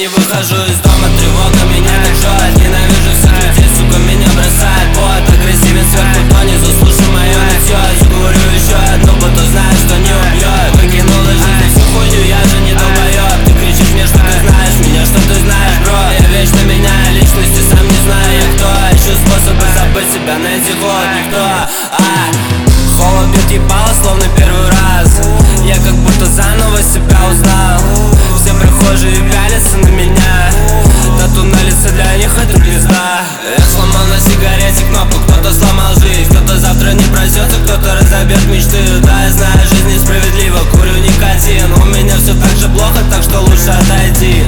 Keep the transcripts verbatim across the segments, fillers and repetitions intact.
не выхожу из дома, тревога меня так жжет. Ненавижу всех людей, сука, меня бросает пот. Агрессивен сверху донизу, слушай моё нытьё. Заговорю еще одну, будто знаешь, что не убьет. Выкинула жизнь всю хуйню, я же не долбоёб. Ты кричишь мне, что ты знаешь меня, что ты знаешь, бро. Я вечно меняю личности, сам не знаю я кто. Ищу способы забыть себя, найти холод никто. А, холод бьет ебало, словно первый раз. Я как будто заново себя узнал. Все прихожие пялятся на меня. Тату на лице для них это пизда. Я сломал на сигарете кнопку, кто-то сломал жизнь. Кто-то завтра не проснется, кто-то разобьет мечты. Да, я знаю, жизнь несправедлива, курю никотин. У меня все так же плохо, так что лучше отойди.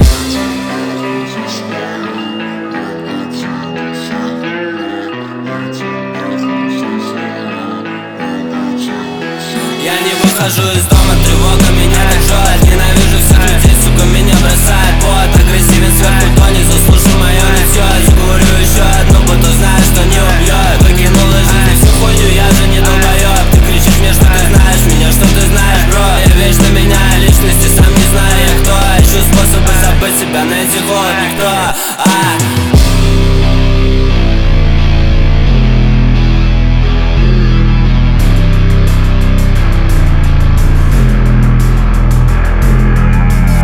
Я не выхожу из дома.